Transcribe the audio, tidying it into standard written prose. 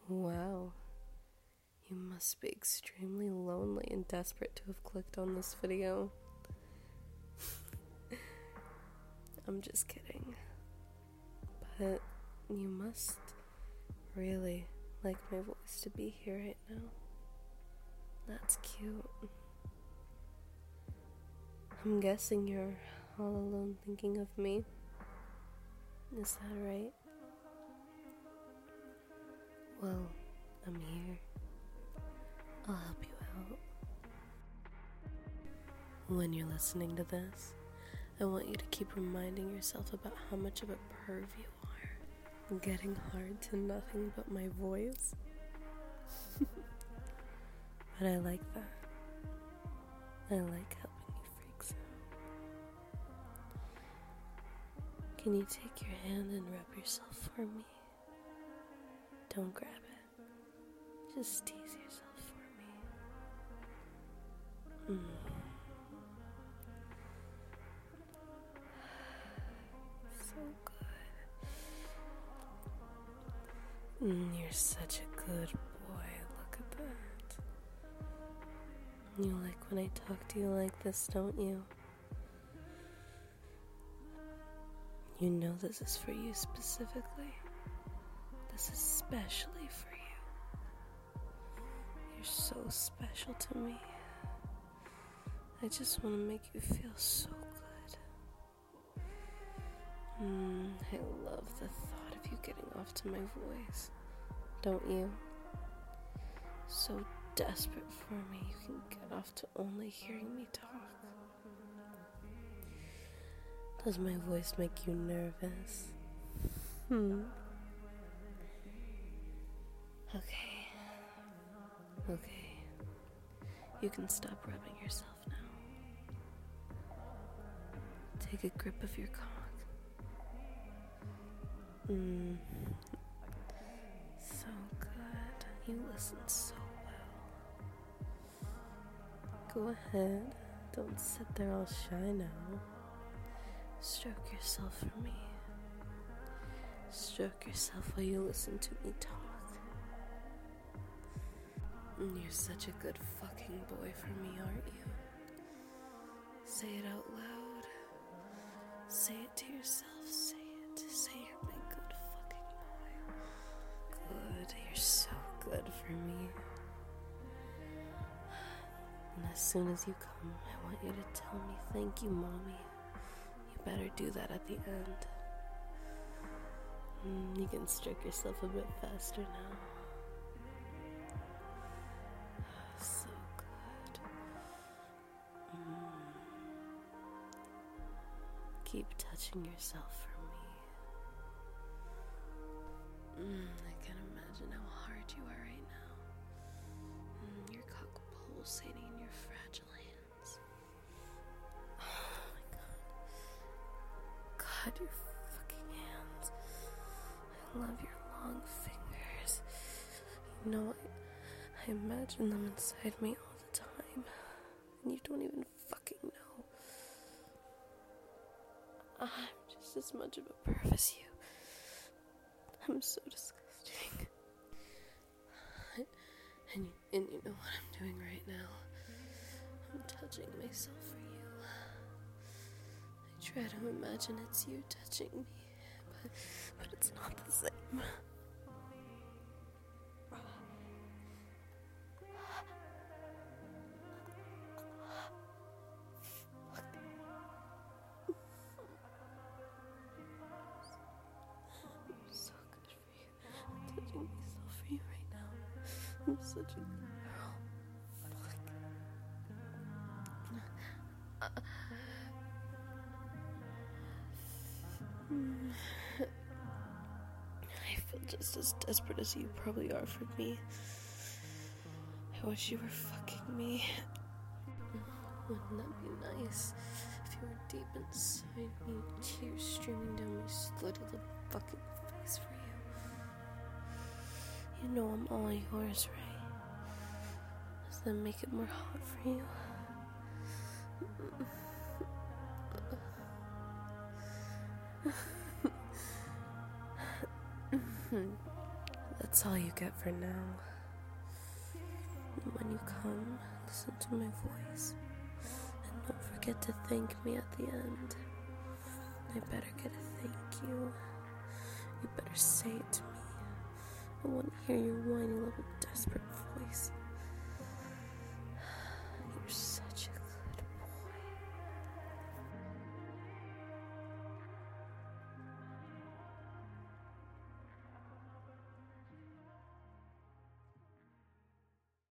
Wow, you must be extremely lonely and desperate to have clicked on this video. I'm just kidding. But you must really like my voice to be here right now. That's cute. I'm guessing you're all alone thinking of me. Is that right? Well, I'm here. I'll help you out. When you're listening to this, I want you to keep reminding yourself about how much of a perv you are. Getting hard to nothing but my voice. But I like that. I like helping you freaks out. Can you take your hand and rub yourself for me? Don't grab it. Just tease yourself for me. So good. You're such a good boy. Look at that. You like when I talk to you like this, don't you? You know this is for you specifically. This is especially for you. You're so special to me. I just want to make you feel so good. I love the thought of you getting off to my voice. Don't you? So desperate for me you can get off to only hearing me talk. Does my voice make you nervous? Okay. You can stop rubbing yourself now. Take a grip of your cock. So good. You listen so well. Go ahead. Don't sit there all shy now. Stroke yourself for me. Stroke yourself while you listen to me talk. You're such a good fucking boy for me, aren't you? Say it out loud. Say it to yourself. Say it. Say you're my good fucking boy. Good. You're so good for me. And as soon as you come, I want you to tell me, thank you, mommy. You better do that at the end. You can stroke yourself a bit faster now. So good. Keep touching yourself for me. I can imagine how hard you are right now. Your cock pulsating in your fragile hands. Oh my god. God, your fucking hands. I love your long fingers. You know, I imagine them inside me all the time. And you don't even fucking know. I'm just as much of a perv as you. I'm so disgusting. And you know what I'm doing right now? I'm touching myself for you. I try to imagine it's you touching me, but it's not the same. I'm such a good girl. I feel just as desperate as you probably are for me. I wish you were fucking me. Wouldn't that be nice? If you were deep inside me, tears streaming down my slutty little fucking face for you. You know I'm all yours, right? Does that make it more hot for you? That's all you get for now. And when you come, listen to my voice. And don't forget to thank me at the end. I better get a thank you. You better say it to me. I want to hear your whiny little desperate voice.